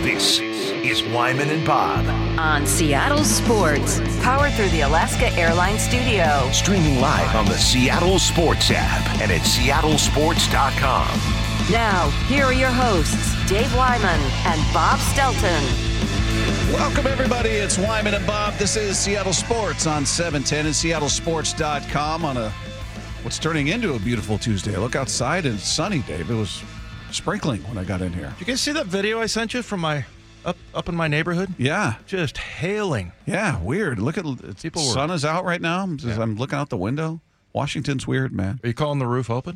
This is Wyman and Bob. On Seattle Sports, powered through the Alaska Airlines Studio. Streaming live on the Seattle Sports app and at seattlesports.com. Now, here are your hosts, Dave Wyman and Bob Stelton. Welcome, everybody. It's Wyman and Bob. This is Seattle Sports on 710 and seattlesports.com on what's turning into a beautiful Tuesday. Look outside and it's sunny, Dave. It was sprinkling when I got in here. Did you guys see that video I sent you from my up in my neighborhood? Yeah. Just hailing. Yeah, weird. Look at the sun is out right now. I'm looking out the window. Washington's weird, man. Are you calling the roof open?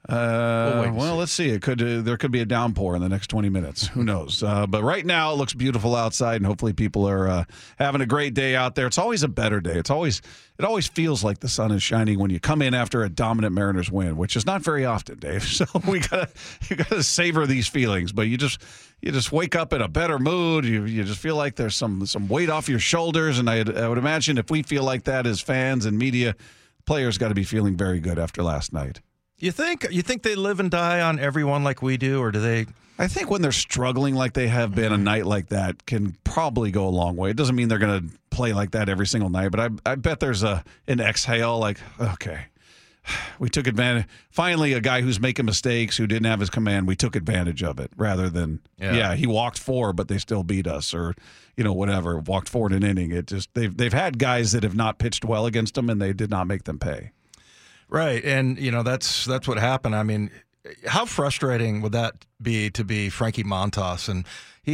Well, let's see. It could there could be a downpour in the next 20 minutes. Who knows? But right now it looks beautiful outside, and hopefully people are having a great day out there. It's always a better day. It always feels like the sun is shining when you come in after a dominant Mariners win, which is not very often, Dave. So you gotta savor these feelings. But you just wake up in a better mood. You just feel like there's some weight off your shoulders, and I would imagine if we feel like that as fans and media, players got to be feeling very good after last night. You think they live and die on everyone like we do, or do they? I think when they're struggling like they have been, a night like that can probably go a long way. It doesn't mean they're going to play like that every single night, but I bet there's an exhale like, okay, we took advantage. Finally, a guy who's making mistakes, who didn't have his command, we took advantage of it rather than, he walked 4, but they still beat us, or, whatever, walked 4 in an inning. It just, they've had guys that have not pitched well against them, and they did not make them pay. Right, and that's what happened. I mean, how frustrating would that be to be Frankie Montas? And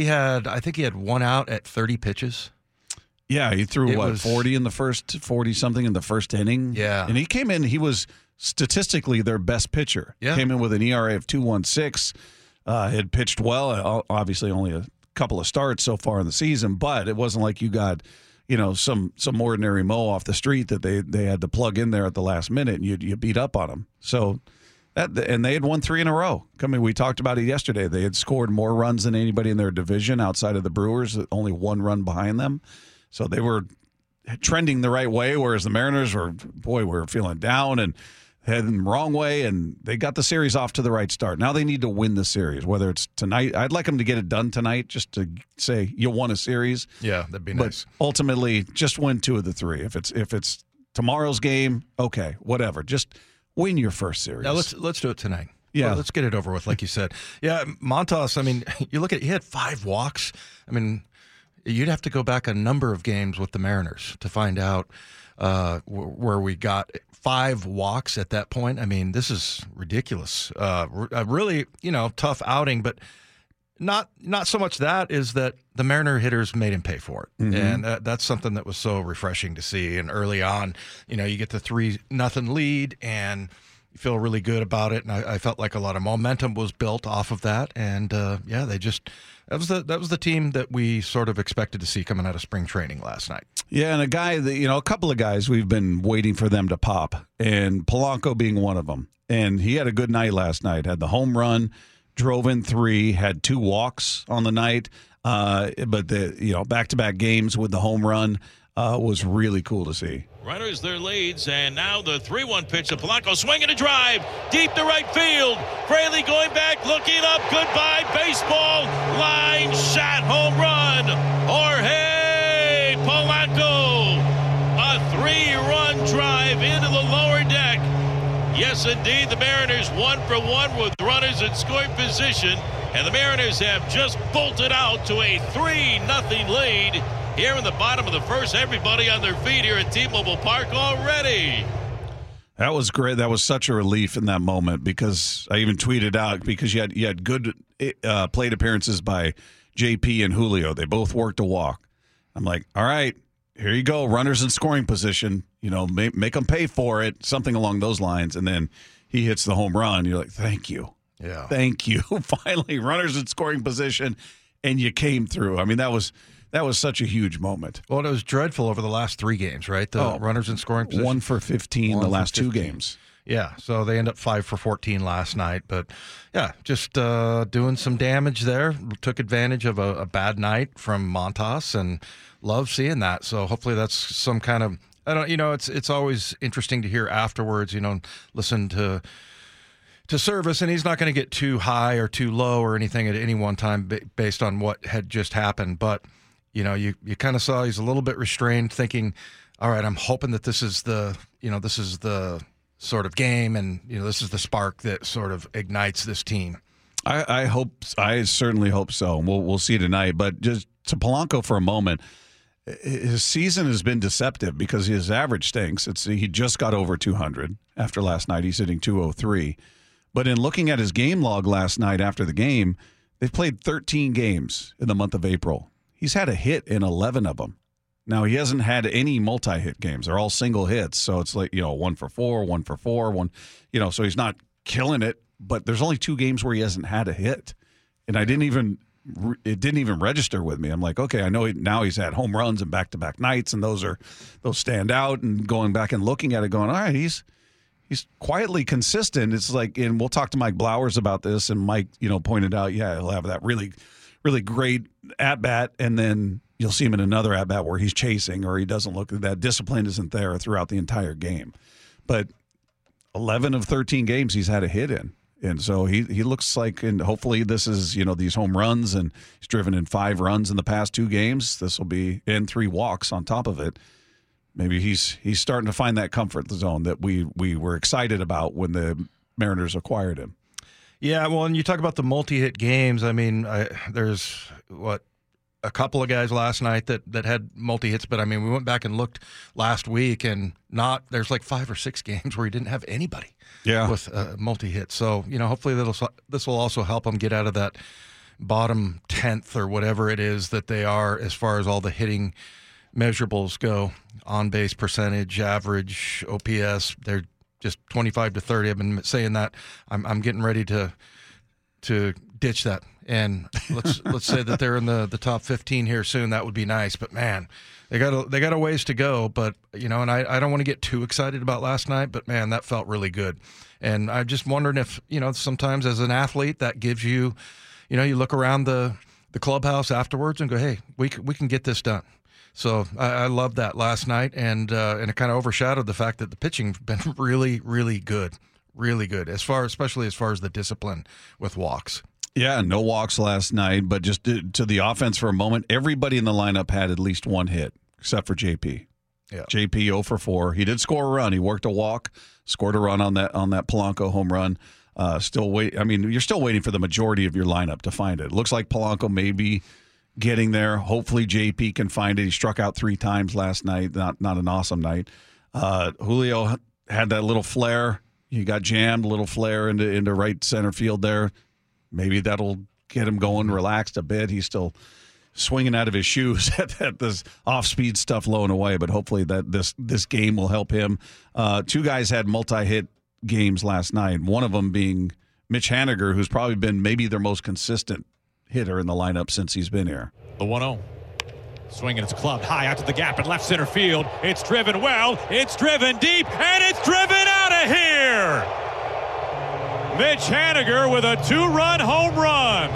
I think he had 1 out at 30 pitches. Yeah, he threw 40 in the first, 40-something in the first inning. Yeah. And he came in, he was statistically their best pitcher. Yeah. Came in with an ERA of 2.16, had pitched well, obviously only a couple of starts so far in the season, but it wasn't like you got some ordinary Mo off the street that they had to plug in there at the last minute, and you beat up on them. So and they had won 3 in a row. We talked about it yesterday. They had scored more runs than anybody in their division outside of the Brewers, only 1 run behind them. So they were trending the right way, whereas the Mariners were feeling down and heading the wrong way, and they got the series off to the right start. Now they need to win the series, whether it's tonight. I'd like them to get it done tonight just to say you won a series. Yeah, that'd be nice. But ultimately, just win 2 of the 3. If it's tomorrow's game, okay, whatever. Just win your first series. Now let's do it tonight. Yeah. Well, let's get it over with, like you said. Yeah, Montas, I mean, you look at he had 5 walks. I mean, you'd have to go back a number of games with the Mariners to find out where we got 5 walks at that point. I mean, this is ridiculous. A really, tough outing, but not so much that is that the Mariner hitters made him pay for it. Mm-hmm. And that's something that was so refreshing to see. And early on, you get the 3-0 lead and you feel really good about it. And I felt like a lot of momentum was built off of that. And that was the team that we sort of expected to see coming out of spring training last night. Yeah, and a couple of guys we've been waiting for them to pop, and Polanco being one of them. And he had a good night last night. Had the home run, drove in 3, had 2 walks on the night. But the back-to-back games with the home run was really cool to see. Runners their leads, and now the 3-1 pitch to Polanco, swinging a drive deep to right field. Fraley going back, looking up, goodbye, baseball, line shot, home run. Jorge Polanco, a 3-run drive into the lower deck. Yes, indeed, the Mariners 1 for 1 with runners in scoring position, and the Mariners have just bolted out to a 3-0 lead. Here in the bottom of the first, everybody on their feet here at T-Mobile Park already. That was great. That was such a relief in that moment, because I even tweeted out, because you had good plate appearances by JP and Julio. They both worked a walk. I'm like, all right, here you go, runners in scoring position. Make them pay for it, something along those lines. And then he hits the home run. You're like, thank you. Yeah. Thank you. Finally, runners in scoring position, and you came through. I mean, that was such a huge moment. Well, it was dreadful over the last 3 games, right? The runners in scoring position. 1 for 15 the last 2 games. Yeah, so they end up 5 for 14 last night. But, yeah, just doing some damage there. Took advantage of a bad night from Montas, and love seeing that. So hopefully that's some kind of – it's always interesting to hear afterwards, listen to to service, and he's not going to get too high or too low or anything at any one time based on what had just happened. But, you know, you kind of saw he's a little bit restrained, thinking, all right, I'm hoping that this is the sort of game, and, you know, this is the spark that sort of ignites this team. I certainly hope so. We'll see tonight. But just to Polanco for a moment, his season has been deceptive because his average stinks. He just got over 200 after last night. He's hitting 203. But in looking at his game log last night after the game, they've played 13 games in the month of April. He's had a hit in 11 of them. Now, he hasn't had any multi-hit games. They're all single hits. So it's like, 1 for 4, 1 for 4, one, so he's not killing it. But there's only 2 games where he hasn't had a hit. And it didn't even register with me. I'm like, okay, I know now he's had home runs and back-to-back nights, and those stand out. And going back and looking at it, going, all right, he's quietly consistent. It's like, and we'll talk to Mike Blowers about this, and Mike, pointed out, he'll have that really, really great at-bat, and then you'll see him in another at-bat where he's chasing or he doesn't look, that discipline isn't there throughout the entire game. But 11 of 13 games he's had a hit in. And so he looks like, and hopefully this is, these home runs, and he's driven in 5 runs in the past 2 games. This will be in 3 walks on top of it. Maybe he's starting to find that comfort zone that we were excited about when the Mariners acquired him. Yeah, well, and you talk about the multi-hit games. I mean, there's a couple of guys last night that had multi-hits, but I mean, we went back and looked last week, and there's like 5 or 6 games where he didn't have anybody with multi-hits. So, hopefully this will also help him get out of that bottom 10th or whatever it is that they are as far as all the hitting measurables go. On-base percentage, average, OPS, they're just 25 to 30. I've been saying that. I'm getting ready to ditch that. And let's say that they're in the top 15 here soon. That would be nice. But man, they got a ways to go. But and I don't want to get too excited about last night. But man, that felt really good. And I'm just wondering if sometimes as an athlete that gives you, you look around the clubhouse afterwards and go, hey, we can get this done. So I loved that last night, and it kind of overshadowed the fact that the pitching's been really, really good, especially as far as the discipline with walks. Yeah, no walks last night, but just to the offense for a moment, everybody in the lineup had at least 1 hit, except for JP. Yeah. JP 0 for 4. He did score a run. He worked a walk, scored a run on that Polanco home run. You're still waiting for the majority of your lineup to find it. It looks like Polanco may be getting there. Hopefully JP can find it. He struck out 3 times last night. Not an awesome night. Julio had that little flare. He got jammed, a little flare into right center field there. Maybe that'll get him going, relaxed a bit. He's still swinging out of his shoes at this off-speed stuff low and away, but hopefully that this game will help him. 2 guys had multi-hit games last night, one of them being Mitch Haniger, who's probably been maybe their most consistent hitter in the lineup since he's been here. The 1-0. Swinging, it's clubbed high out to the gap in left center field. It's driven well, it's driven deep, and it's driven out of here! Mitch Haniger with a 2-run home run.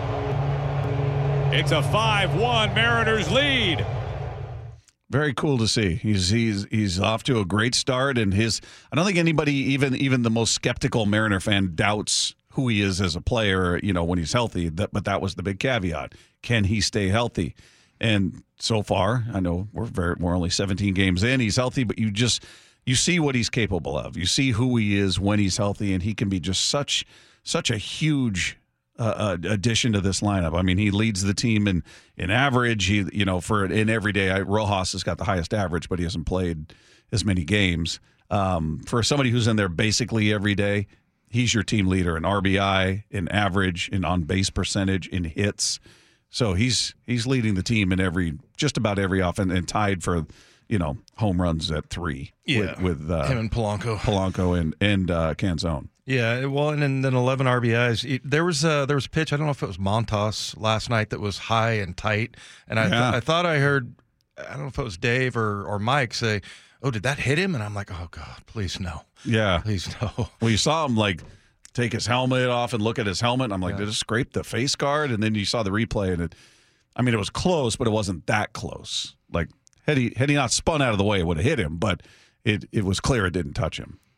It's a 5-1 Mariners lead. Very cool to see. He's off to a great start, and I don't think anybody, even the most skeptical Mariner fan, doubts who he is as a player, when he's healthy. But that was the big caveat. Can he stay healthy? And so far, I know we're only 17 games in. He's healthy, but you see what he's capable of. You see who he is when he's healthy, and he can be just such a huge addition to this lineup. I mean, he leads the team in average. In every day, Rojas has got the highest average, but he hasn't played as many games. For somebody who's in there basically every day, he's your team leader in RBI, in average, in on-base percentage, in hits. So he's leading the team in just about every offense, and tied for home runs at 3 with him and Polanco and Canzone. Yeah, well, and then 11 RBIs. There was a pitch. I don't know if it was Montas last night that was high and tight, and I thought I heard, I don't know if it was Dave or Mike say, "Oh, did that hit him?" And I'm like, "Oh God, please no." Yeah, please no. Well, you saw him take his helmet off and look at his helmet. And I'm like, did it scrape the face guard? And then you saw the replay, and it was close, but it wasn't that close. Like had he not spun out of the way, it would have hit him. But it was clear it didn't touch him.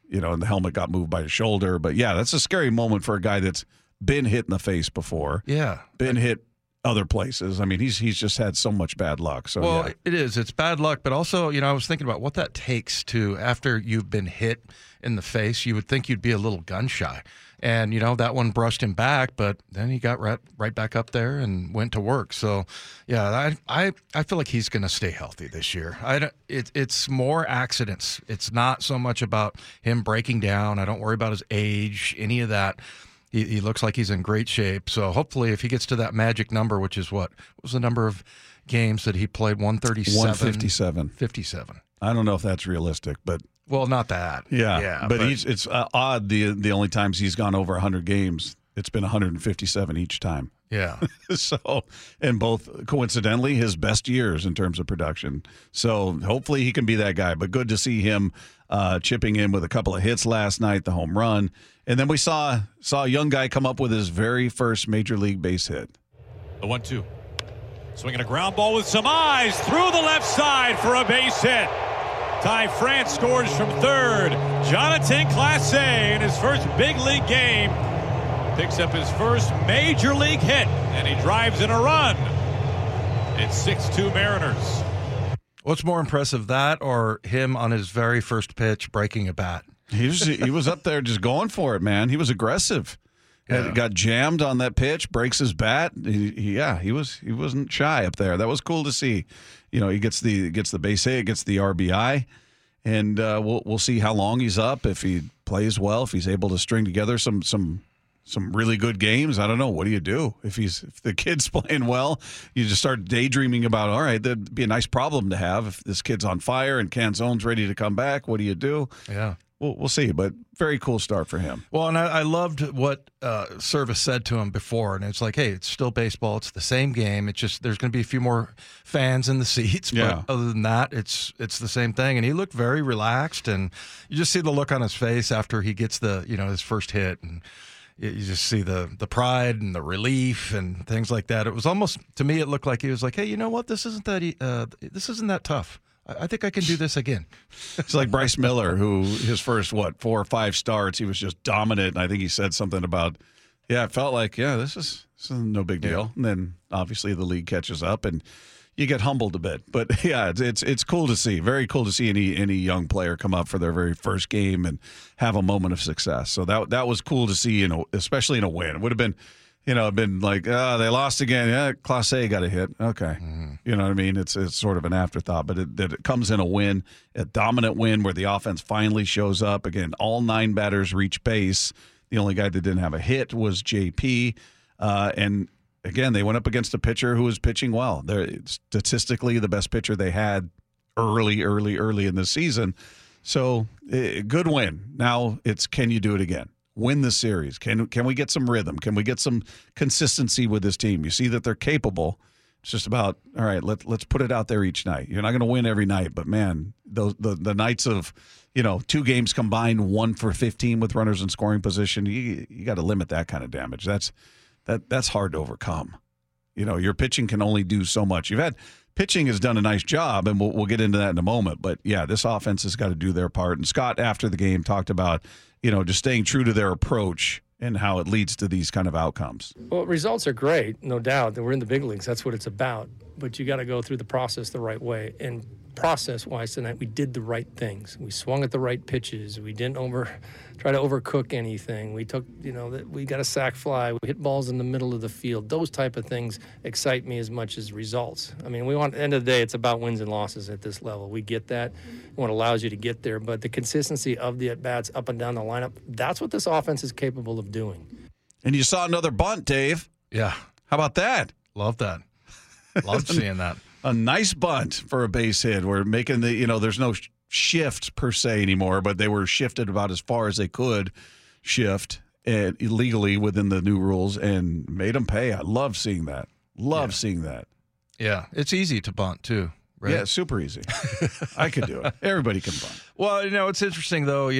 and the helmet got moved by his shoulder. But yeah, that's a scary moment for a guy that's been hit in the face before. Yeah. Been hit other places. I mean, he's just had so much bad luck. So well, it is. It's bad luck, but also, I was thinking about what that takes to, after you've been hit in the face, you would think you'd be a little gun shy. And, that one brushed him back, but then he got right back up there and went to work. So, yeah, I feel like he's going to stay healthy this year. It's more accidents. It's not so much about him breaking down. I don't worry about his age, any of that. He looks like he's in great shape. So hopefully if he gets to that magic number, which is what was the number of games that he played? 137? 157. 57. I don't know if that's realistic, but well, not that. Yeah, but it's odd. The only times he's gone over 100 games, it's been 157 each time. Yeah. So, and both coincidentally his best years in terms of production. So hopefully he can be that guy. But good to see him chipping in with a couple of hits last night, the home run, and then we saw a young guy come up with his very first major league base hit. The 1-2, swinging a ground ball with some eyes through the left side for a base hit. Ty France scores from third. Jonathan Clase in his first big league game picks up his first major league hit, and he drives in a run. It's 6-2 Mariners. What's more impressive, that or him on his very first pitch breaking a bat? He was up there just going for it, man. He was aggressive. Yeah. Got jammed on that pitch, breaks his bat. He wasn't shy up there. That was cool to see. He gets the base hit, gets the RBI, and we'll see how long he's up. If he plays well, if he's able to string together some really good games. I don't know. What do you do if the kid's playing well? You just start daydreaming about, all right, that'd be a nice problem to have if this kid's on fire and Canzone's ready to come back. What do you do? Yeah. We'll see, but very cool start for him. Well, and I loved what Service said to him before, and it's like, hey, it's still baseball. It's the same game. It's just there's going to be a few more fans in the seats, but other than that, it's the same thing. And he looked very relaxed, and you just see the look on his face after he gets his first hit, and you just see the pride and the relief and things like that. It was almost, to me, it looked like he was like, hey, you know what? This isn't that tough. I think I can do this again. It's like Bryce Miller, who his first, 4 or 5 starts, he was just dominant. And I think he said something about, it felt like, this is no big deal. Yeah. And then obviously the league catches up and you get humbled a bit. But yeah, it's cool to see. Very cool to see any young player come up for their very first game and have a moment of success. So that was cool to see, especially in a win. It would have been, been like, they lost again. Yeah, Class A got a hit. Okay. Mm-hmm. You know what I mean? It's sort of an afterthought, but it comes in a win, a dominant win where the offense finally shows up. Again, all 9 batters reach base. The only guy that didn't have a hit was JP. And again, they went up against a pitcher who was pitching well. They're statistically the best pitcher they had early in the season. So good win. Now it's, can you do it again? Win the series. Can we get some rhythm? Can we get some consistency with this team? You see that they're capable. It's just about, all right, let's put it out there each night. You're not going to win every night, but man, the nights of 2 games combined, 1 for 15 with runners in scoring position, you got to limit that kind of damage. That's hard to overcome. Your pitching can only do so much. Pitching has done a nice job, and we'll get into that in a moment. But yeah, this offense has got to do their part. And Scott, after the game, talked about just staying true to their approach and how it leads to these kind of outcomes. Well, results are great, no doubt. That we're in the big leagues. That's what it's about. But you got to go through the process the right way. And process-wise tonight, we did the right things. We swung at the right pitches. We didn't try to overcook anything. We took, we got a sac fly. We hit balls in the middle of the field. Those type of things excite me as much as results. I mean, at the end of the day, it's about wins and losses at this level. We get that, what allows you to get there. But the consistency of the at-bats up and down the lineup, that's what this offense is capable of doing. And you saw another bunt, Dave. Yeah. How about that? Love that. Love seeing that. A nice bunt for a base hit. We're making there's no shift per se anymore, but they were shifted about as far as they could shift illegally within the new rules and made them pay. I love seeing that. Seeing that. Yeah, it's easy to bunt too, right? Yeah, super easy. I could do it. Everybody can bunt. Well, it's interesting though.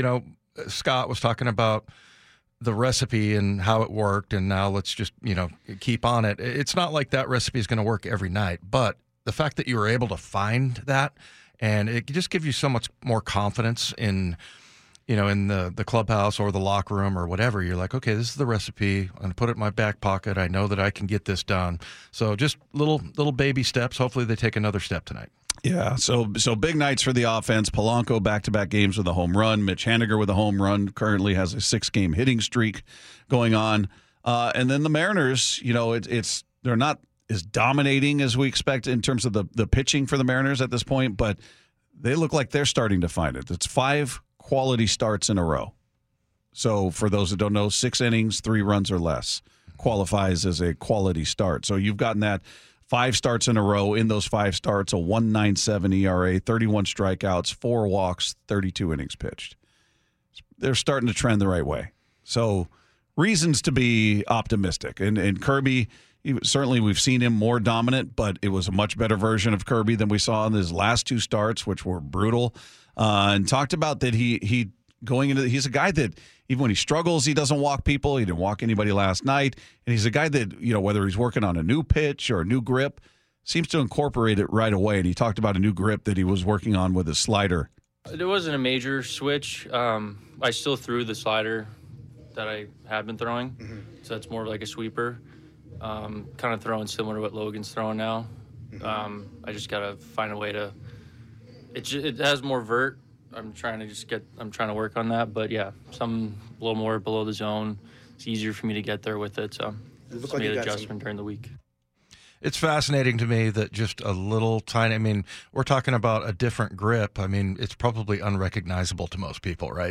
Scott was talking about the recipe and how it worked, and now let's just keep on it. It's not like that recipe is going to work every night, but the fact that you were able to find that, and it just gives you so much more confidence in in the clubhouse or the locker room or whatever, you're like, okay, this is the recipe. I'm going to put it in my back pocket. I know that I can get this done. So just little baby steps. Hopefully they take another step tonight. Yeah, so big nights for the offense. Polanco back-to-back games with a home run. Mitch Haniger with a home run. Currently has a 6-game hitting streak going on. And then the Mariners, they're not as dominating as we expect in terms of the pitching for the Mariners at this point, but they look like they're starting to find it. It's 5 quality starts in a row. So for those that don't know, 6 innings, 3 runs or less qualifies as a quality start. So you've gotten that 5 starts in a row. In those 5 starts, a 1.97 ERA, 31 strikeouts, 4 walks, 32 innings pitched. They're starting to trend the right way. So reasons to be optimistic. And Kirby, certainly we've seen him more dominant, but it was a much better version of Kirby than we saw in his last 2 starts, which were brutal. And talked about that he's a guy that even when he struggles, he doesn't walk people. He didn't walk anybody last night. And he's a guy that, whether he's working on a new pitch or a new grip, seems to incorporate it right away. And he talked about a new grip that he was working on with his slider. There wasn't a major switch. I still threw the slider that I had been throwing. Mm-hmm. So it's more like a sweeper. Kind of throwing similar to what Logan's throwing now. Mm-hmm. I just got to find a way to – it has more vert. I'm trying to work on that, but yeah, some a little more below the zone. It's easier for me to get there with it, so just made an adjustment during the week. It's fascinating to me that just a little tiny, we're talking about a different grip. It's probably unrecognizable to most people, right?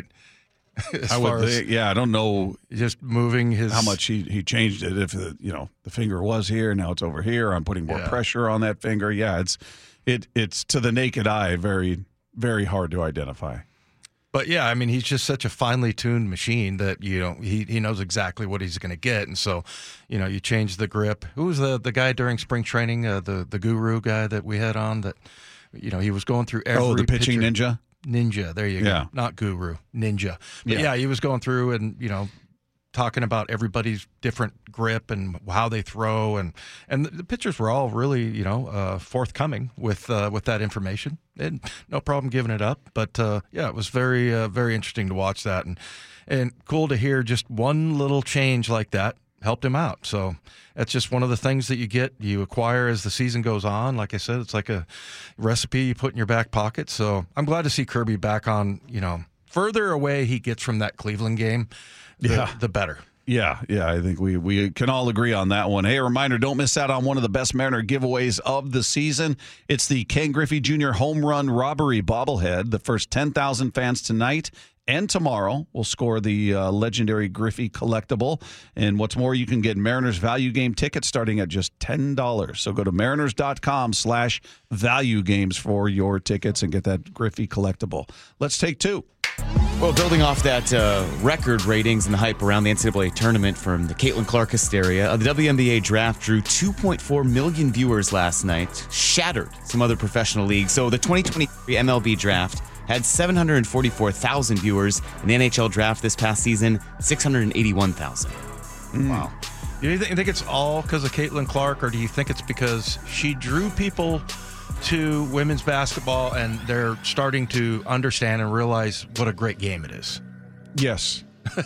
I don't know just moving his how much he changed it. If the finger was here, now it's over here. I'm putting more pressure on that finger. Yeah, it's to the naked eye very, very hard to identify. But yeah, he's just such a finely tuned machine that he knows exactly what he's going to get, and so you change the grip. Who was the guy during spring training? The guru guy that we had on that he was going through every the pitching pitcher. Ninja, there you go. Not guru, ninja. But yeah, he was going through and talking about everybody's different grip and how they throw, and the pitchers were all really forthcoming with that information. And no problem giving it up. But it was very very interesting to watch that, and cool to hear just one little change like that helped him out. So that's just one of the things that you acquire as the season goes on. Like I said, it's like a recipe you put in your back pocket. So I'm glad to see Kirby back on, further away he gets from that Cleveland game, the better. Yeah, I think we can all agree on that one. Hey, a reminder, don't miss out on one of the best Mariner giveaways of the season. It's the Ken Griffey Jr. Home Run Robbery bobblehead. The first 10,000 fans tonight and tomorrow will score the legendary Griffey collectible. And what's more, you can get Mariners value game tickets starting at just $10. So go to mariners.com/value games for your tickets and get that Griffey collectible. Let's take 2. Well, building off that record ratings and the hype around the NCAA tournament from the Caitlin Clark hysteria, the WNBA draft drew 2.4 million viewers last night, shattered some other professional leagues. So the 2023 MLB draft had 744,000 viewers. In the NHL draft this past season, 681,000. Wow. Do you think it's all because of Caitlin Clark, or do you think it's because she drew people to women's basketball and they're starting to understand and realize what a great game it is? Yes.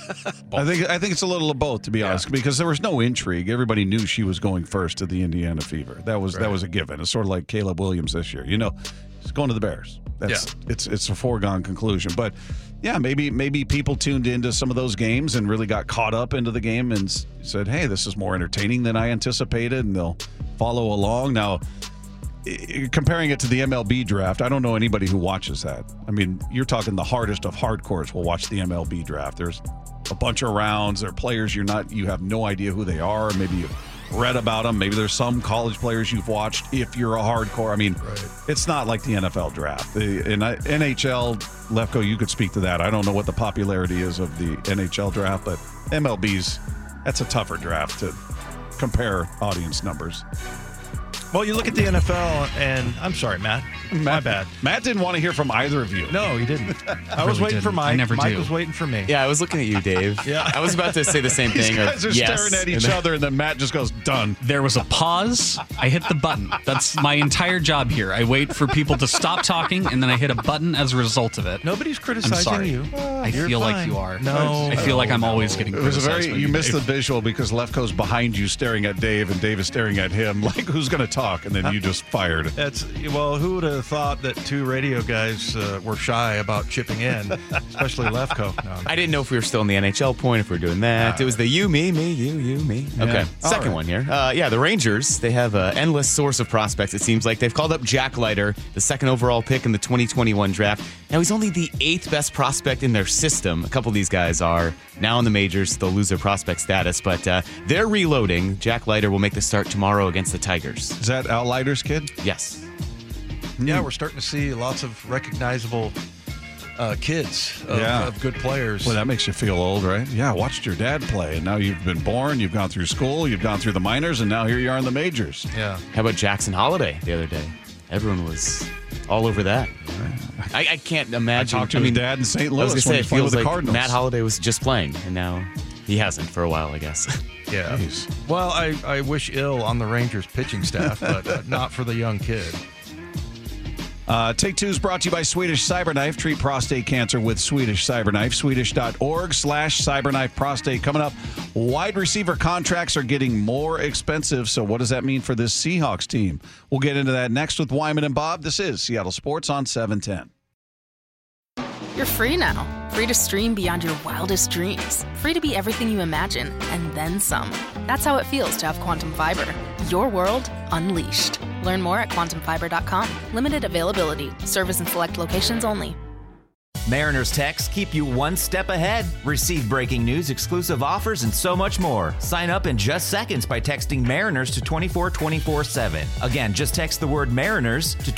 I think it's a little of both, to be honest, because there was no intrigue. Everybody knew she was going first to the Indiana Fever. That was a given. It's sort of like Caleb Williams this year. He's going to the Bears. It's a foregone conclusion. But yeah, maybe people tuned into some of those games and really got caught up into the game and said, "Hey, this is more entertaining than I anticipated," and they'll follow along. Now, comparing it to the MLB draft, I don't know anybody who watches that. You're talking the hardest of hardcores will watch the MLB draft. There's a bunch of rounds. There are players you have no idea who they are. Maybe you've read about them. Maybe there's some college players you've watched if you're a hardcore. It's not like the NFL draft. The NHL, Lefko, you could speak to that. I don't know what the popularity is of the NHL draft, but that's a tougher draft to compare audience numbers. Well, you look at the NFL, and I'm sorry, Matt. My bad. Matt didn't want to hear from either of you. No, he didn't. I was really waiting for didn't. Mike. I never Mike do. was waiting for me. Yeah, I was looking at you, Dave. Yeah. I was about to say the same These thing. guys are staring at each other, and then Matt just goes, done. There was a pause. I hit the button. That's my entire job here. I wait for people to stop talking, and then I hit a button as a result of it. Nobody's I'm criticizing sorry. you. I You're feel like fine. you are. No. I feel like I'm always getting It was criticized. by you missed the Dave. visual because Lefko's behind you staring at Dave, and Dave is staring at him like, who's going to talk? And then you just fired. Well, who would have thought that two radio guys were shy about chipping in, especially Lefko? No, I didn't know if we were still in the NHL point, if we were doing that. It was the you, me, you, me. Okay. Second one here. The Rangers, they have an endless source of prospects, it seems like. They've called up Jack Leiter, the second overall pick in the 2021 draft. Now, he's only the 8th best prospect in their system. A couple of these guys are now in the majors. They'll lose their prospect status, but they're reloading. Jack Leiter will make the start tomorrow against the Tigers. Is that Outlider's kid? Yes. Yeah, we're starting to see lots of recognizable kids of good players. Well, that makes you feel old, right? Yeah, I watched your dad play, and now you've been born, you've gone through school, you've gone through the minors, and now here you are in the majors. Yeah. How about Jackson Holiday the other day? Everyone was all over that. I can't imagine. I talked to his dad in St. Louis I was when going he to say, it played feels with the like Cardinals. Matt Holiday was just playing, and now he hasn't for a while, I guess. Yeah. Jeez. Well, I wish ill on the Rangers pitching staff, but not for the young kid. Take Two is brought to you by Swedish Cyberknife. Treat prostate cancer with Swedish Cyberknife. Swedish.org/Cyberknife Prostate. Coming up, wide receiver contracts are getting more expensive. So what does that mean for this Seahawks team? We'll get into that next with Wyman and Bob. This is Seattle Sports on 710. You're free now. Free to stream beyond your wildest dreams. Free to be everything you imagine and then some. That's how it feels to have Quantum Fiber. Your world unleashed. Learn more at quantumfiber.com. Limited availability. Service in select locations only. Mariners texts keep you one step ahead. Receive breaking news, exclusive offers, and so much more. Sign up in just seconds by texting Mariners to 24247. Again, just text the word Mariners to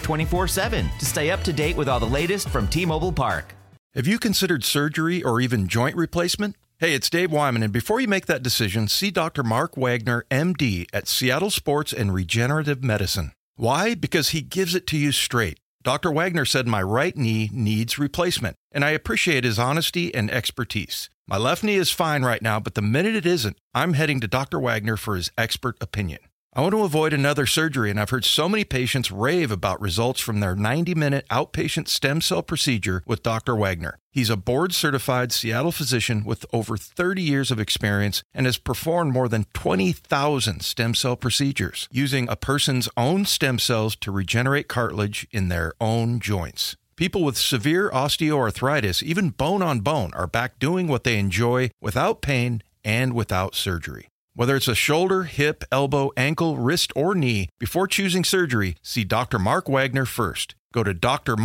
24247 to stay up to date with all the latest from T-Mobile Park. Have you considered surgery or even joint replacement? Hey, it's Dave Wyman, and before you make that decision, see Dr. Mark Wagner, MD, at Seattle Sports and Regenerative Medicine. Why? Because he gives it to you straight. Dr. Wagner said my right knee needs replacement, and I appreciate his honesty and expertise. My left knee is fine right now, but the minute it isn't, I'm heading to Dr. Wagner for his expert opinion. I want to avoid another surgery, and I've heard so many patients rave about results from their 90-minute outpatient stem cell procedure with Dr. Wagner. He's a board-certified Seattle physician with over 30 years of experience and has performed more than 20,000 stem cell procedures using a person's own stem cells to regenerate cartilage in their own joints. People with severe osteoarthritis, even bone on bone, are back doing what they enjoy without pain and without surgery. Whether it's a shoulder, hip, elbow, ankle, wrist, or knee, before choosing surgery, see Dr. Mark Wagner first. Go to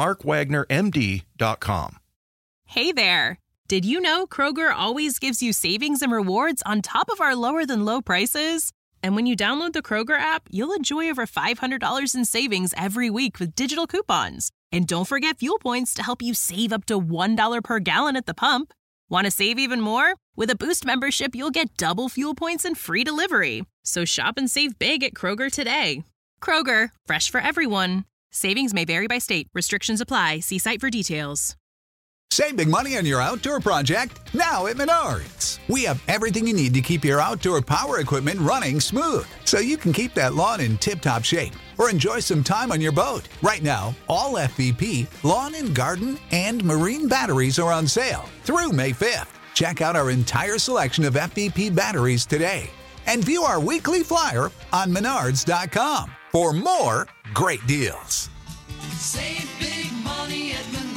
drmarkwagnermd.com. Hey there! Did you know Kroger always gives you savings and rewards on top of our lower-than-low prices? And when you download the Kroger app, you'll enjoy over $500 in savings every week with digital coupons. And don't forget fuel points to help you save up to $1 per gallon at the pump. Want to save even more? With a Boost membership, you'll get double fuel points and free delivery. So shop and save big at Kroger today. Kroger, fresh for everyone. Savings may vary by state. Restrictions apply. See site for details. Save big money on your outdoor project now at Menards. We have everything you need to keep your outdoor power equipment running smooth, so you can keep that lawn in tip-top shape or enjoy some time on your boat. Right now, all FVP, lawn and garden, and marine batteries are on sale through May 5th. Check out our entire selection of FVP batteries today and view our weekly flyer on Menards.com for more great deals. Save big money at Menards.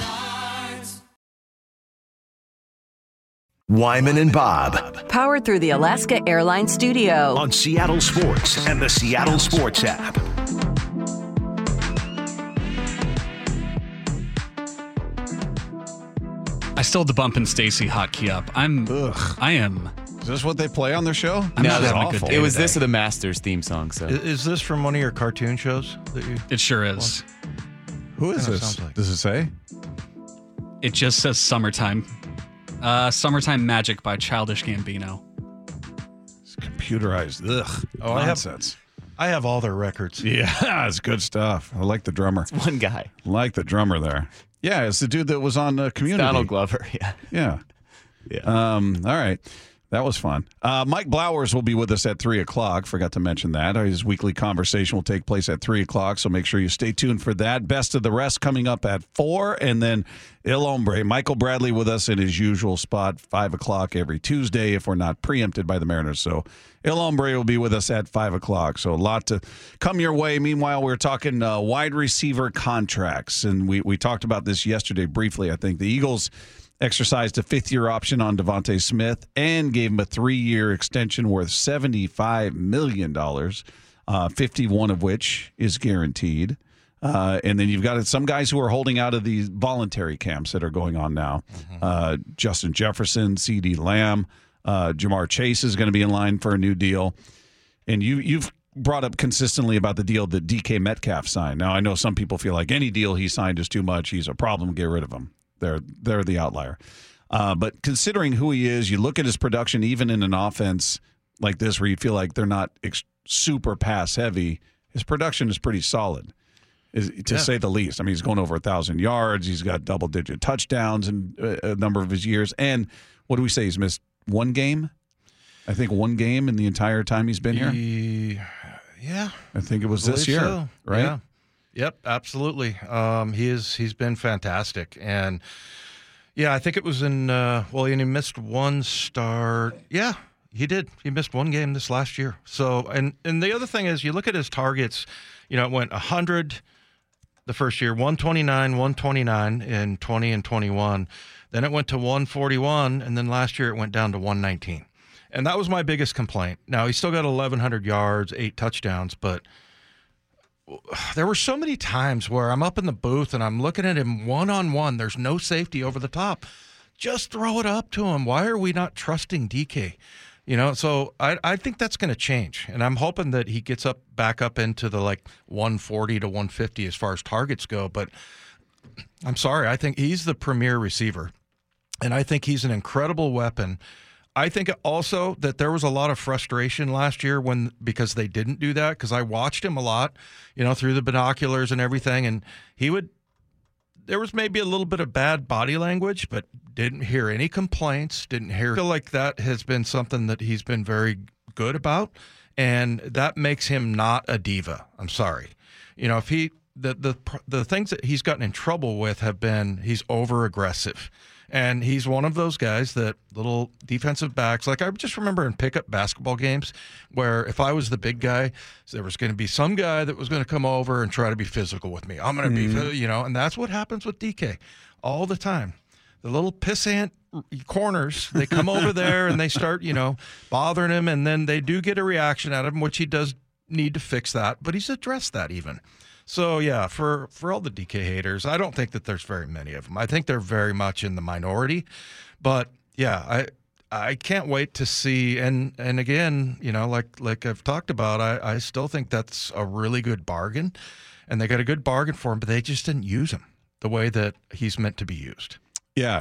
Wyman and Bob. Powered through the Alaska Airlines Studio. On Seattle Sports and the Seattle Sports app. I still have the Bump and Stacy hotkey up. I am. Is this what they play on their show? I'm No, not that's having a good day it was today. this or the Masters theme song. So Is this from one of your cartoon shows that you? It sure is. Who is Kinda this? sounds like- Does it say? It just says Summertime. Summertime Magic by Childish Gambino. It's computerized. Ugh. Oh, I have- nonsense. I have all their records. Yeah, it's good stuff. I like the drummer. It's one guy. I like the drummer there. Yeah, it's the dude that was on Community. Donald Glover, yeah. Yeah. Yeah. All right. That was fun. Mike Blowers will be with us at 3 o'clock. Forgot to mention that. His weekly conversation will take place at 3 o'clock, so make sure you stay tuned for that. Best of the Rest coming up at 4, and then El Hombre, Michael Bradley with us in his usual spot, 5 o'clock every Tuesday if we're not preempted by the Mariners. So El Hombre will be with us at 5 o'clock. So a lot to come your way. Meanwhile, we're talking wide receiver contracts, and we talked about this yesterday briefly. I think the Eagles exercised a fifth-year option on Devontae Smith and gave him a 3-year extension worth $75 million, 51 of which is guaranteed. And then you've got some guys who are holding out of these voluntary camps that are going on now. Justin Jefferson, CeeDee Lamb, Jamar Chase is going to be in line for a new deal. And you've brought up consistently about the deal that DK Metcalf signed. Now, I know some people feel like any deal he signed is too much. He's a problem. Get rid of him. They're the outlier. But considering who he is, you look at his production, even in an offense like this where you feel like they're not super pass heavy, his production is pretty solid, to say the least. I mean, he's going over 1,000 yards. He's got double-digit touchdowns in a number of his years. And what do we say? He's missed one game? I think one game in the entire time he's been here? Yeah. I think it was this year, so. right? Yeah. Yep, absolutely. He's been fantastic, and I think it was in. And he missed one start. Yeah, he did. He missed one game this last year. So, and the other thing is, you look at his targets. It went 100 the first year, 129, 129 in 20 and 21. Then it went to 141, and then last year it went down to 119. And that was my biggest complaint. Now he's still got 1,100 yards, 8 touchdowns, but there were so many times where I'm up in the booth and I'm looking at him one-on-one. There's no safety over the top. Just throw it up to him. Why are we not trusting DK? So I think that's going to change. And I'm hoping that he gets back up into the 140 to 150 as far as targets go. But I'm sorry. I think he's the premier receiver. And I think he's an incredible weapon. I think also that there was a lot of frustration last year because they didn't do that, because I watched him a lot, through the binoculars and everything, and there was maybe a little bit of bad body language, but didn't hear any complaints, I feel like that has been something that he's been very good about, and that makes him not a diva. I'm sorry. If the things that he's gotten in trouble with have been he's over-aggressive. And he's one of those guys that little defensive backs, I just remember in pickup basketball games where if I was the big guy, there was going to be some guy that was going to come over and try to be physical with me. I'm going to be, and that's what happens with DK all the time. The little pissant corners, they come over there and they start, bothering him, and then they do get a reaction out of him, which he does need to fix that, but he's addressed that even. So, yeah, for all the DK haters, I don't think that there's very many of them. I think they're very much in the minority. But, yeah, I can't wait to see. And again, like I've talked about, I still think that's a really good bargain. And they got a good bargain for him, but they just didn't use him the way that he's meant to be used. Yeah,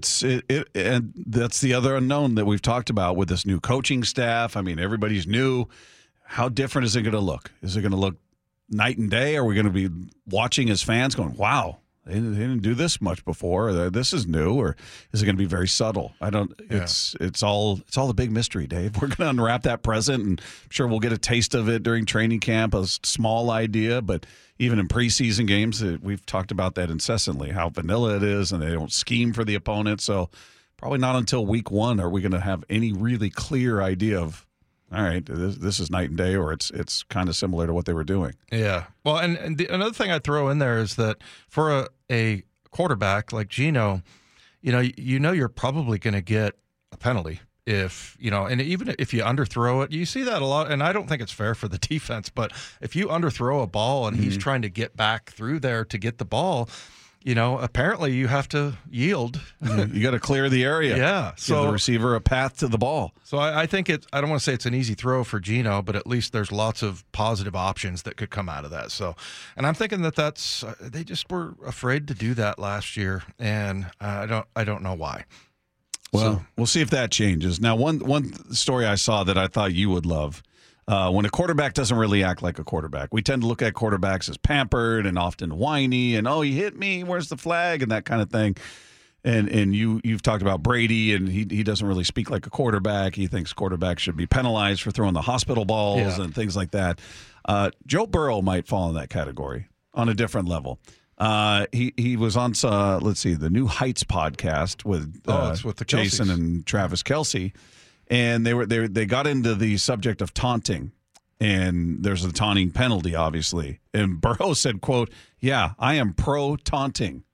and that's the other unknown that we've talked about with this new coaching staff. I mean, everybody's new. How different is it going to look? Is it going to look night and day? Are we going to be watching as fans going, wow, they didn't do this much before, or this is new, or is it going to be very subtle? It's all a big mystery, Dave. We're going to unwrap that present, and I'm sure we'll get a taste of it during training camp, a small idea, but even in preseason games, we've talked about that incessantly, how vanilla it is, and they don't scheme for the opponent. So probably not until week 1 are we going to have any really clear idea of, all right, this is night and day, or it's kind of similar to what they were doing. Yeah. Well, and another thing I throw in there is that for a quarterback like Geno, you're probably going to get a penalty if, and even if you underthrow it. You see that a lot, and I don't think it's fair for the defense, but if you underthrow a ball and he's trying to get back through there to get the ball, apparently you have to yield. You got to clear the area. Yeah. So give the receiver a path to the ball. So I think I don't want to say it's an easy throw for Geno, but at least there's lots of positive options that could come out of that. So, and I'm thinking that's they just were afraid to do that last year, and I don't know why. Well, we'll see if that changes. Now, one story I saw that I thought you would love. when a quarterback doesn't really act like a quarterback. We tend to look at quarterbacks as pampered and often whiny and, oh, he hit me, where's the flag, and that kind of thing. And you've talked about Brady, and he doesn't really speak like a quarterback. He thinks quarterbacks should be penalized for throwing the hospital balls and things like that. Joe Burrow might fall in that category on a different level. He was on, the New Heights podcast with, it's with the Jason Kelce's. and Travis Kelce, and they got into the subject of taunting, and there's a taunting penalty, obviously. And Burrow said, quote, "Yeah, I am pro taunting."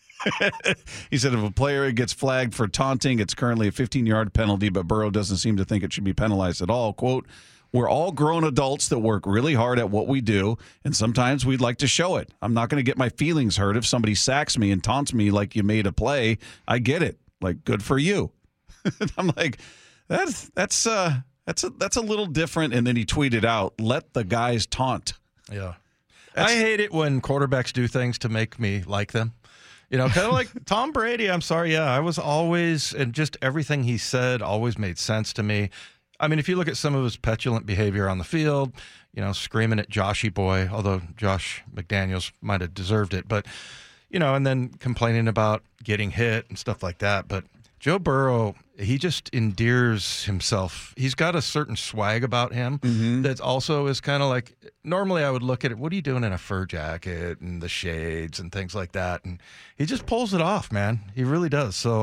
He said if a player gets flagged for taunting, it's currently a 15-yard penalty, but Burrow doesn't seem to think it should be penalized at all. Quote, "We're all grown adults that work really hard at what we do, and sometimes we'd like to show it. I'm not going to get my feelings hurt if somebody sacks me and taunts me like you made a play. I get it. Like, good for you." I'm like, that's a little different. And then he tweeted out, "Let the guys taunt." Yeah. I hate it when quarterbacks do things to make me like them. Kind of like Tom Brady. I'm sorry. Yeah, I was always, and just everything he said always made sense to me. I mean, if you look at some of his petulant behavior on the field, screaming at Joshy Boy, although Josh McDaniels might have deserved it, but, and then complaining about getting hit and stuff like that. But Joe Burrow, he just endears himself. He's got a certain swag about him that also is kind of like, normally I would look at it, what are you doing in a fur jacket and the shades and things like that? And he just pulls it off, man. He really does. So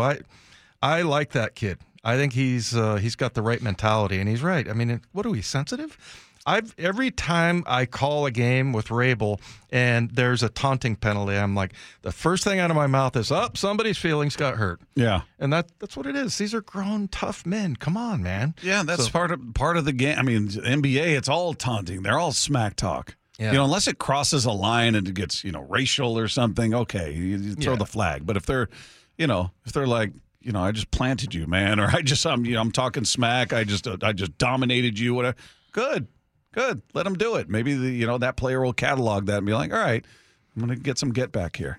I like that kid. I think he's got the right mentality, and he's right. I mean, what are we, sensitive? Every time I call a game with Rabel and there's a taunting penalty, I'm like, the first thing out of my mouth is, somebody's feelings got hurt. Yeah. And that's what it is. These are grown, tough men. Come on, man. Yeah, that's part of the game. I mean, NBA, it's all taunting. They're all smack talk. Yeah. Unless it crosses a line and it gets, racial or something, okay, you throw the flag. But if they're like, I just planted you, man, or I'm talking smack, I just dominated you, whatever. Good. Let them do it. Maybe that player will catalog that and be like, all right, I'm going to get some get back here.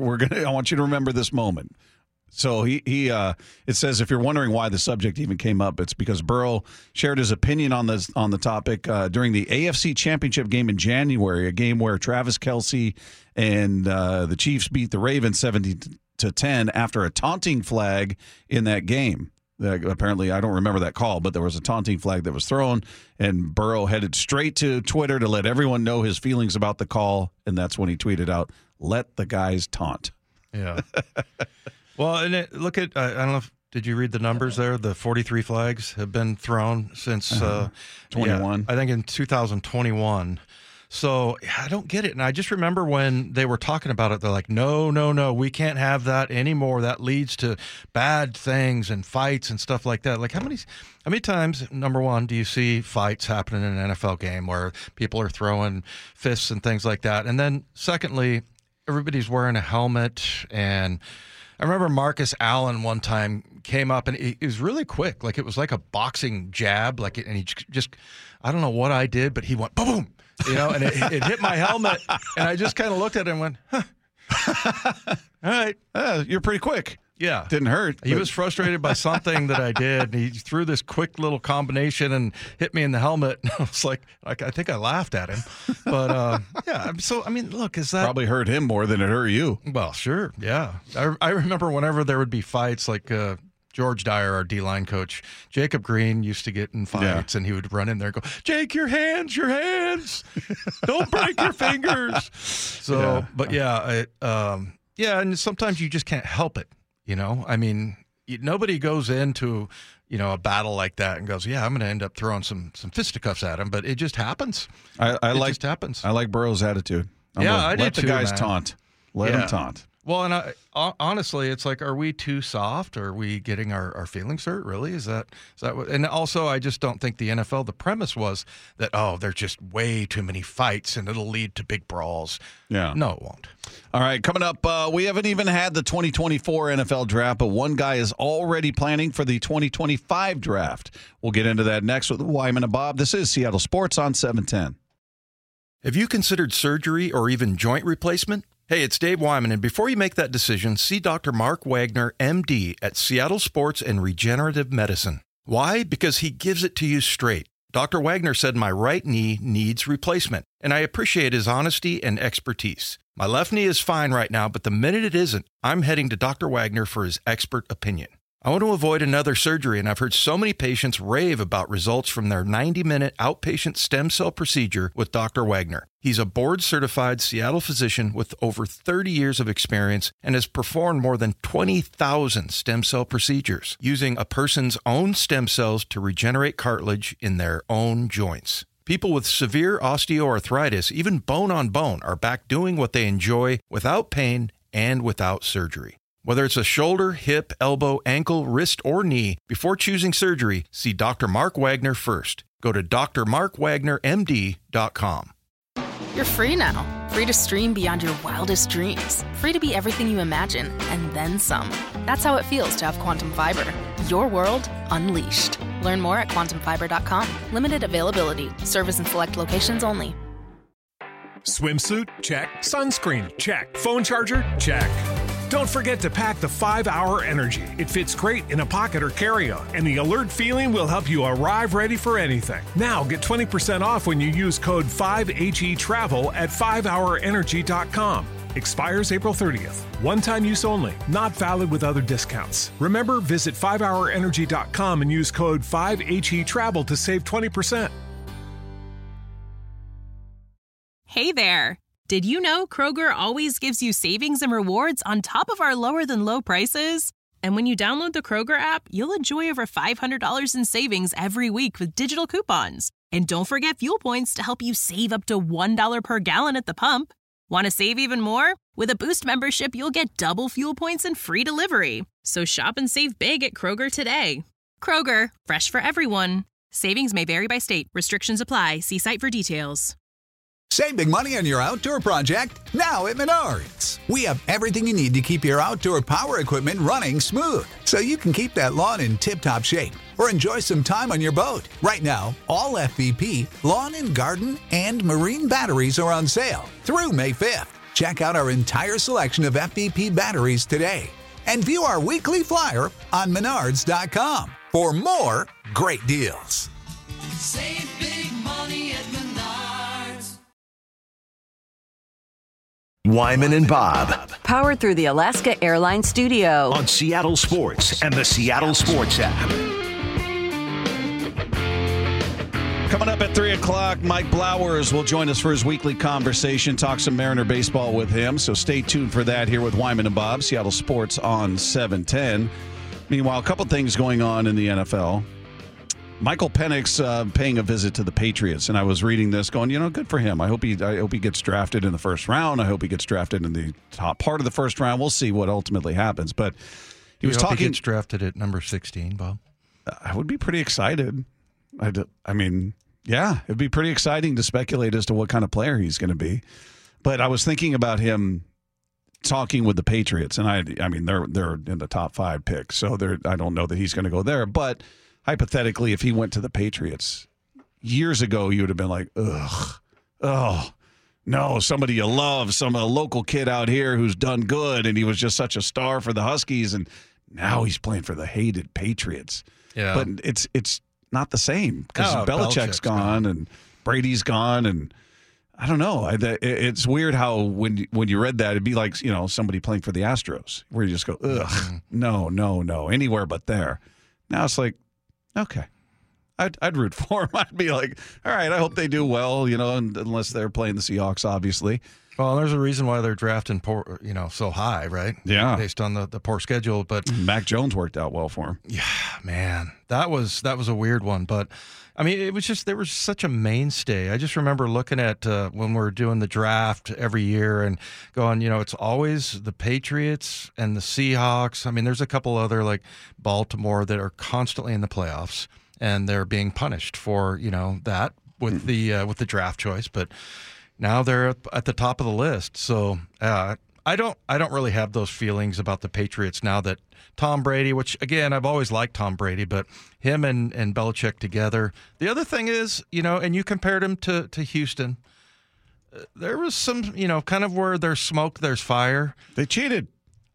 I want you to remember this moment. So it says, if you're wondering why the subject even came up, it's because Burrow shared his opinion on the topic during the AFC Championship game in January, a game where Travis Kelce and the Chiefs beat the Ravens 70-10 after a taunting flag in that game. Apparently, I don't remember that call, but there was a taunting flag that was thrown, and Burrow headed straight to Twitter to let everyone know his feelings about the call, and that's when he tweeted out, "Let the guys taunt." Yeah. Well, and look at, I don't know did you read the numbers there? The 43 flags have been thrown since 21. I think in 2021. So I don't get it. And I just remember when they were talking about it, they're like, no, we can't have that anymore. That leads to bad things and fights and stuff like that. Like how many times, number one, do you see fights happening in an NFL game where people are throwing fists and things like that? And then secondly, everybody's wearing a helmet. And I remember Marcus Allen one time came up and it was really quick. Like it was like a boxing jab. And he just, I don't know what I did, but he went boom, boom. And it hit my helmet, and I just kind of looked at it and went, huh. All right. You're pretty quick. Yeah. Didn't hurt. He was frustrated by something that I did, and he threw this quick little combination and hit me in the helmet. And I was like, I think I laughed at him. But, yeah, so, I mean, look, is that... Probably hurt him more than it hurt you. Well, sure, yeah. I remember whenever there would be fights, like... George Dyer, our D-line coach, Jacob Green used to get in fights, and he would run in there and go, Jake, your hands, don't break your fingers. So, but and sometimes you just can't help it, I mean, nobody goes into, a battle like that and goes, I'm going to end up throwing some fisticuffs at him, but it just happens. It just happens. I like Burrow's attitude. I did let the too, guys man. taunt. Let them taunt. Well, and honestly, it's like, are we too soft? Are we getting our feelings hurt? Really? Is that what? And also, I just don't think the NFL, the premise was that, there's just way too many fights and it'll lead to big brawls. Yeah. No, it won't. All right, coming up, we haven't even had the 2024 NFL draft, but one guy is already planning for the 2025 draft. We'll get into that next with Wyman and Bob. This is Seattle Sports on 710. Have you considered surgery or even joint replacement? Hey, it's Dave Wyman, and before you make that decision, see Dr. Mark Wagner, MD, at Seattle Sports and Regenerative Medicine. Why? Because he gives it to you straight. Dr. Wagner said my right knee needs replacement, and I appreciate his honesty and expertise. My left knee is fine right now, but the minute it isn't, I'm heading to Dr. Wagner for his expert opinion. I want to avoid another surgery, and I've heard so many patients rave about results from their 90-minute outpatient stem cell procedure with Dr. Wagner. He's a board-certified Seattle physician with over 30 years of experience and has performed more than 20,000 stem cell procedures using a person's own stem cells to regenerate cartilage in their own joints. People with severe osteoarthritis, even bone on bone, are back doing what they enjoy without pain and without surgery. Whether it's a shoulder, hip, elbow, ankle, wrist, or knee, before choosing surgery, see Dr. Mark Wagner first. Go to drmarkwagnermd.com. You're free now. Free to stream beyond your wildest dreams. Free to be everything you imagine and then some. That's how it feels to have Quantum Fiber. Your world unleashed. Learn more at quantumfiber.com. Limited availability. Service in select locations only. Swimsuit? Check. Sunscreen? Check. Phone charger? Check. Don't forget to pack the 5-Hour Energy. It fits great in a pocket or carry-on, and the alert feeling will help you arrive ready for anything. Now get 20% off when you use code 5HETRAVEL at 5hourenergy.com. Expires April 30th. One-time use only. Not valid with other discounts. Remember, visit 5hourenergy.com and use code 5HETRAVEL to save 20%. Hey there! Did you know Kroger always gives you savings and rewards on top of our lower-than-low prices? And when you download the Kroger app, you'll enjoy over $500 in savings every week with digital coupons. And don't forget fuel points to help you save up to $1 per gallon at the pump. Want to save even more? With a Boost membership, you'll get double fuel points and free delivery. So shop and save big at Kroger today. Kroger, fresh for everyone. Savings may vary by state. Restrictions apply. See site for details. Save big money on your outdoor project now at Menards. We have everything you need to keep your outdoor power equipment running smooth, so you can keep that lawn in tip-top shape or enjoy some time on your boat. Right now, all FVP, lawn and garden, and marine batteries are on sale through May 5th. Check out our entire selection of FVP batteries today and view our weekly flyer on Menards.com for more great deals. Save big money at Menards. Wyman and Bob. Powered through the Alaska Airlines Studio. On Seattle Sports and the Seattle Sports app. Coming up at 3 o'clock, Mike Blowers will join us for his weekly conversation, talk some Mariner baseball with him. So stay tuned for that here with Wyman and Bob, Seattle Sports on 710. Meanwhile, a couple things going on in the NFL. Michael Penix paying a visit to the Patriots, and I was reading this going, good for him. I hope he gets drafted in the first round. I hope he gets drafted in the top part of the first round. We'll see what ultimately happens. But he was talking. He gets drafted at number 16, Bob. I would be pretty excited. I mean, yeah, it'd be pretty exciting to speculate as to what kind of player he's going to be. But I was thinking about him talking with the Patriots, and I mean they're in the top 5 picks, so I don't know that he's going to go there, but. Hypothetically, if he went to the Patriots years ago, you would have been like, ugh, oh, no, somebody you love, a local kid out here who's done good, and he was just such a star for the Huskies, and now he's playing for the hated Patriots. Yeah. But it's not the same because Belichick's gone and Brady's gone, and I don't know. It's weird how when you read that, it'd be like somebody playing for the Astros, where you just go, ugh, no, anywhere but there. Now it's like, okay, I'd root for him. I'd be like, all right, I hope they do well, unless they're playing the Seahawks, obviously. Well, there's a reason why they're drafting poor, so high, right? Yeah, based on the poor schedule. But Mac Jones worked out well for him. Yeah, man, that was a weird one. But I mean, it was just there was such a mainstay. I just remember looking at when we're doing the draft every year and going, it's always the Patriots and the Seahawks. I mean, there's a couple other like Baltimore that are constantly in the playoffs and they're being punished for that with the draft choice, but. Now they're at the top of the list. So I don't really have those feelings about the Patriots now that Tom Brady, which, again, I've always liked Tom Brady, but him and Belichick together. The other thing is, and you compared him to Houston, there was some, kind of where there's smoke, there's fire. They cheated.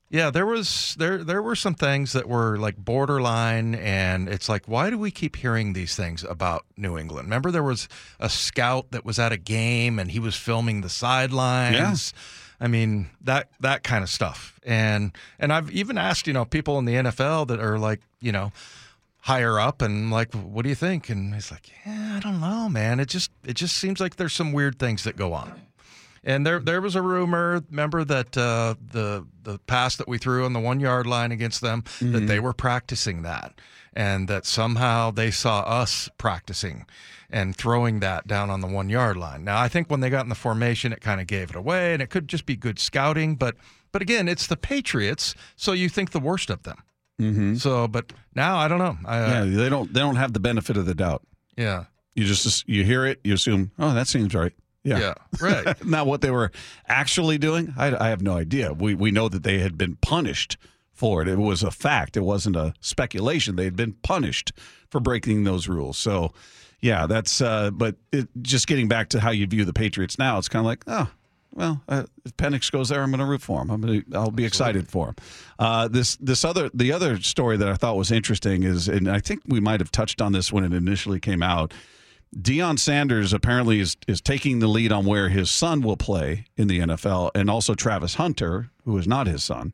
Yeah, there were some things that were like borderline, and it's like, why do we keep hearing these things about New England? Remember, there was a scout that was at a game and he was filming the sidelines. Yeah. I mean, that kind of stuff. And I've even asked, people in the NFL that are like, higher up, and like, what do you think? And he's like, yeah, I don't know, man. It just seems like there's some weird things that go on. And there was a rumor, remember, that the pass that we threw on the 1 yard line against them, that they were practicing that, and that somehow they saw us practicing and throwing that down on the 1 yard line. Now, I think when they got in the formation, it kind of gave it away, and it could just be good scouting. But again, it's the Patriots, so you think the worst of them. Mm-hmm. So, but now I don't know. They don't have the benefit of the doubt. Yeah, you hear it, you assume, oh, that seems right. Yeah, right. Now, what they were actually doing, I have no idea. We know that they had been punished for it. It was a fact. It wasn't a speculation. They had been punished for breaking those rules. So, yeah, that's. But just getting back to how you view the Patriots now, it's kind of like, oh, well, if Penix goes there, I'm going to root for him. I'll be excited for him. The other story that I thought was interesting is, and I think we might have touched on this when it initially came out. Deion Sanders apparently is taking the lead on where his son will play in the NFL, and also Travis Hunter, who is not his son,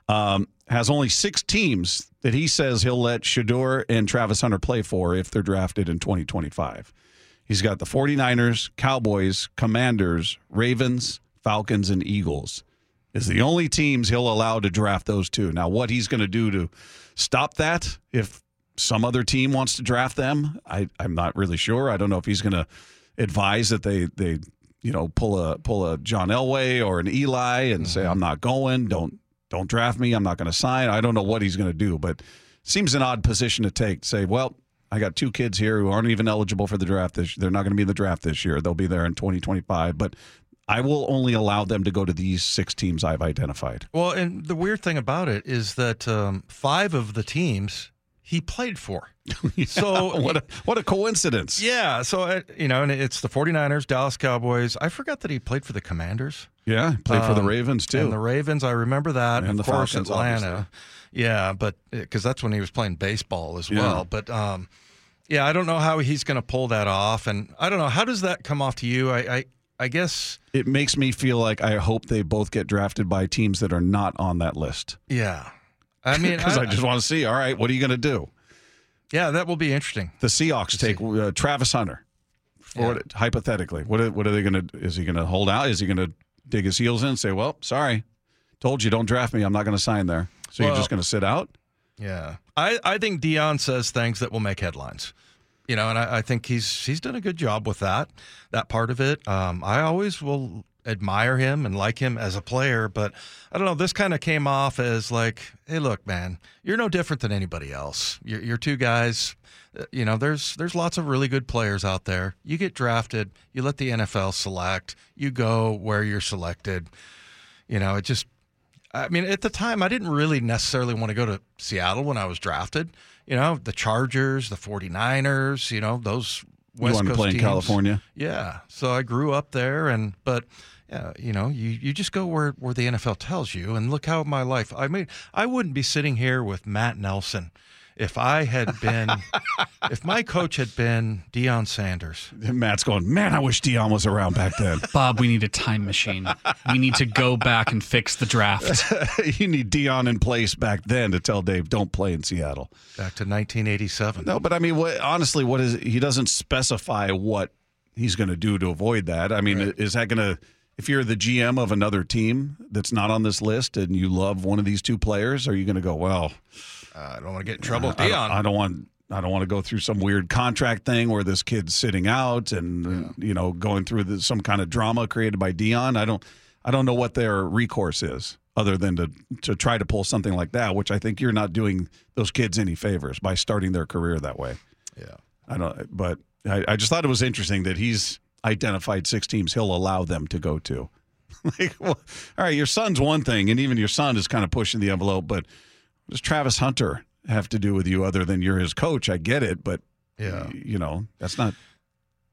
has only 6 teams that he says he'll let Shedeur and Travis Hunter play for if they're drafted in 2025. He's got the 49ers, Cowboys, Commanders, Ravens, Falcons, and Eagles is the only teams he'll allow to draft those 2. Now, what he's going to do to stop that, if some other team wants to draft them, I'm not really sure. I don't know if he's going to advise that they pull a John Elway or an Eli and say, I'm not going, don't draft me, I'm not going to sign. I don't know what he's going to do, but it seems an odd position to take. Say, well, I got 2 kids here who aren't even eligible for the draft. They're not going to be in the draft this year. They'll be there in 2025, but I will only allow them to go to these 6 teams I've identified. Well, and the weird thing about it is that 5 of the teams he played for. Yeah, so what a coincidence. Yeah. So, and it's the 49ers, Dallas Cowboys. I forgot that he played for the Commanders. Yeah, played for the Ravens, too. And the Ravens, I remember that. And of the course, Falcons, Atlanta. obviously. Yeah, but because that's when he was playing baseball as well. Yeah. But, I don't know how he's going to pull that off. And I don't know. How does that come off to you? I guess it makes me feel like I hope they both get drafted by teams that are not on that list. Yeah. I mean, because I just want to see, all right, what are you going to do? Yeah, that will be interesting. The Seahawks take Travis Hunter. Hypothetically, what are they going to? Is he going to hold out? Is he going to dig his heels in and say, "Well, sorry, told you, don't draft me. I'm not going to sign there." So you're just going to sit out? Yeah, I think Deion says things that will make headlines. And I think he's done a good job with that part of it. I always will admire him and like him as a player, but I don't know, this kind of came off as like, hey, look, man, you're no different than anybody else. You're 2 guys, there's lots of really good players out there. You get drafted, you let the NFL select, you go where you're selected. At the time, I didn't really necessarily want to go to Seattle when I was drafted. The Chargers, the 49ers, those West Coast teams. You wanted to play in California? Yeah. So I grew up there, but you just go where the NFL tells you. And look how my life. I mean, I wouldn't be sitting here with Matt Nelson if I had been, if my coach had been Deion Sanders. Matt's going, man, I wish Deion was around back then. Bob, we need a time machine. We need to go back and fix the draft. You need Deion in place back then to tell Dave, don't play in Seattle. Back to 1987. No, but I mean, honestly, he doesn't specify what he's going to do to avoid that. I mean, Is that going to, if you're the GM of another team that's not on this list and you love one of these 2 players, are you going to go, well, I don't want to get in trouble with Deion. I don't want to go through some weird contract thing where this kid's sitting out and going through some kind of drama created by Deion. I don't know what their recourse is other than to try to pull something like that, which I think you're not doing those kids any favors by starting their career that way. Yeah, but I just thought it was interesting that he's identified 6 teams he'll allow them to go to. Like, well, all right, your son's one thing, and even your son is kind of pushing the envelope, but what does Travis Hunter have to do with you other than you're his coach? I get it, but that's not.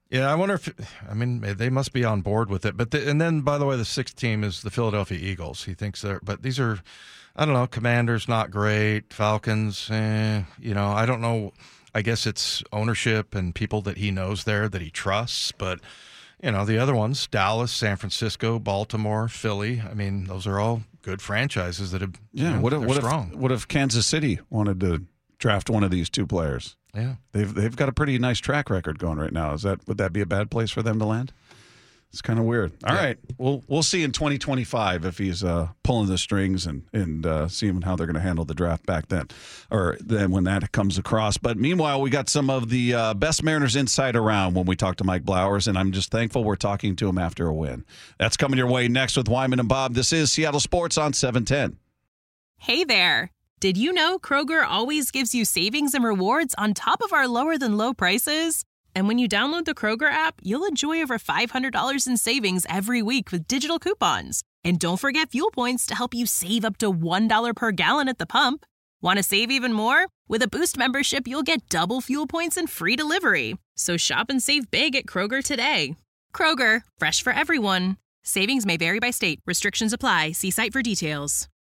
Yeah, I wonder if, they must be on board with it. And then, by the way, the 6th team is the Philadelphia Eagles. He thinks but these are, I don't know, Commanders, not great. Falcons, I don't know. I guess it's ownership and people that he knows there that he trusts. But, the other ones, Dallas, San Francisco, Baltimore, Philly, those are all good franchises that have, they're strong. What if Kansas City wanted to draft one of these 2 players? Yeah, they've got a pretty nice track record going right now. Would that be a bad place for them to land? It's kind of weird. All right, we'll see in 2025 if he's pulling the strings and seeing how they're going to handle the draft back then, or then when that comes across. But meanwhile, we got some of the best Mariners insight around when we talk to Mike Blowers, and I'm just thankful we're talking to him after a win. That's coming your way next with Wyman and Bob. This is Seattle Sports on 710. Hey there. Did you know Kroger always gives you savings and rewards on top of our lower than low prices? And when you download the Kroger app, you'll enjoy over $500 in savings every week with digital coupons. And don't forget fuel points to help you save up to $1 per gallon at the pump. Want to save even more? With a Boost membership, you'll get double fuel points and free delivery. So shop and save big at Kroger today. Kroger, fresh for everyone. Savings may vary by state. Restrictions apply. See site for details.